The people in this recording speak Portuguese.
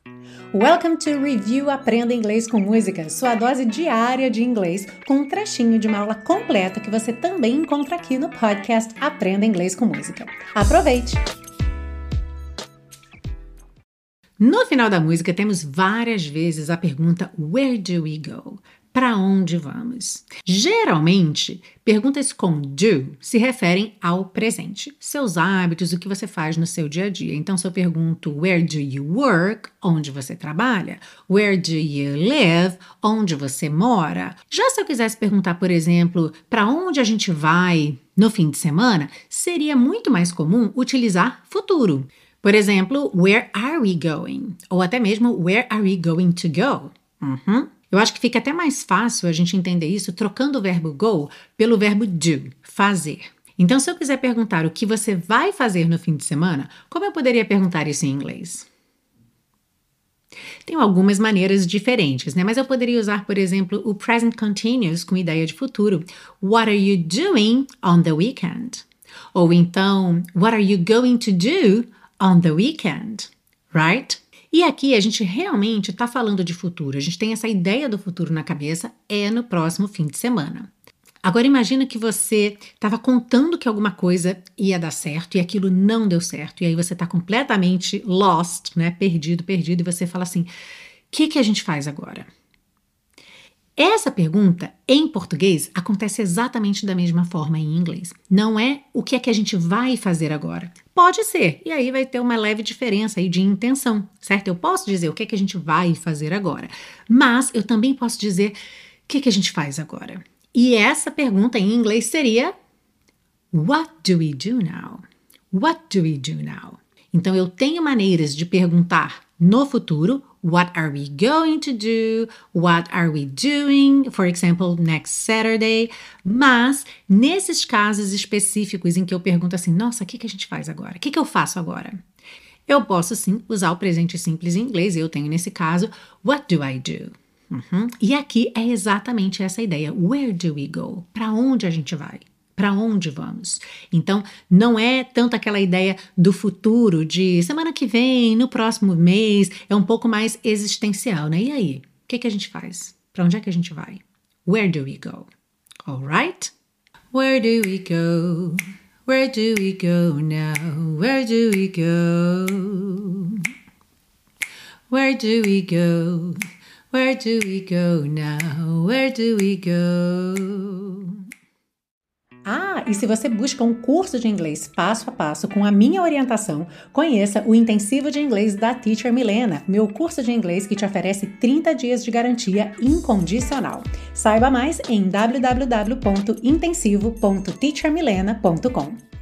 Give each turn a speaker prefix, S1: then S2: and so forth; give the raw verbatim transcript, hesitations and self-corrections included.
S1: Welcome to Review Aprenda Inglês com Música, sua dose diária de inglês, com um trechinho de uma aula completa que você também encontra aqui no podcast Aprenda Inglês com Música. Aproveite! No final da música, temos várias vezes a pergunta Where do we go? Para onde vamos? Geralmente, perguntas com do se referem ao presente, seus hábitos, o que você faz no seu dia a dia. Então, se eu pergunto Where do you work? Onde você trabalha? Where do you live? Onde você mora? Já se eu quisesse perguntar, por exemplo, para onde a gente vai no fim de semana, seria muito mais comum utilizar futuro. Por exemplo, Where are we going? Ou até mesmo Where are we going to go? Uhum. Eu acho que fica até mais fácil a gente entender isso trocando o verbo go pelo verbo do, fazer. Então, se eu quiser perguntar o que você vai fazer no fim de semana, como eu poderia perguntar isso em inglês? Tem algumas maneiras diferentes, né? Mas eu poderia usar, por exemplo, o present continuous com ideia de futuro. What are you doing on the weekend? Ou então, what are you going to do on the weekend? Right? E aqui a gente realmente está falando de futuro, a gente tem essa ideia do futuro na cabeça, é no próximo fim de semana. Agora imagina que você estava contando que alguma coisa ia dar certo e aquilo não deu certo, e aí você está completamente lost, né? Perdido, perdido, e você fala assim, o que, que a gente faz agora? Essa pergunta, em português, acontece exatamente da mesma forma em inglês. Não é o que é que a gente vai fazer agora. Pode ser, e aí vai ter uma leve diferença aí de intenção, certo? Eu posso dizer o que é que a gente vai fazer agora, mas eu também posso dizer o que é que a gente faz agora. E essa pergunta em inglês seria What do we do now? What do we do now? Então, eu tenho maneiras de perguntar no futuro, what are we going to do? What are we doing? For example, next Saturday. Mas, nesses casos específicos em que eu pergunto assim, nossa, o que, que a gente faz agora? O que, que eu faço agora? Eu posso, sim, usar o presente simples em inglês. Eu tenho, nesse caso, what do I do? Uhum. E aqui é exatamente essa ideia. Where do we go? Para onde a gente vai? Para onde vamos? Então, não é tanto aquela ideia do futuro, de semana que vem, no próximo mês, é um pouco mais existencial, né? E aí? O que, que a gente faz? Para onde é que a gente vai? Where do we go? Alright? Where do we go? Where do we go now? Where do we go? Where do we go? Where do we go now? Where do we go? Ah, e se você busca um curso de inglês passo a passo com a minha orientação, conheça o Intensivo de Inglês da Teacher Milena, meu curso de inglês que te oferece trinta dias de garantia incondicional. Saiba mais em w w w ponto intensivo ponto teacher milena ponto com.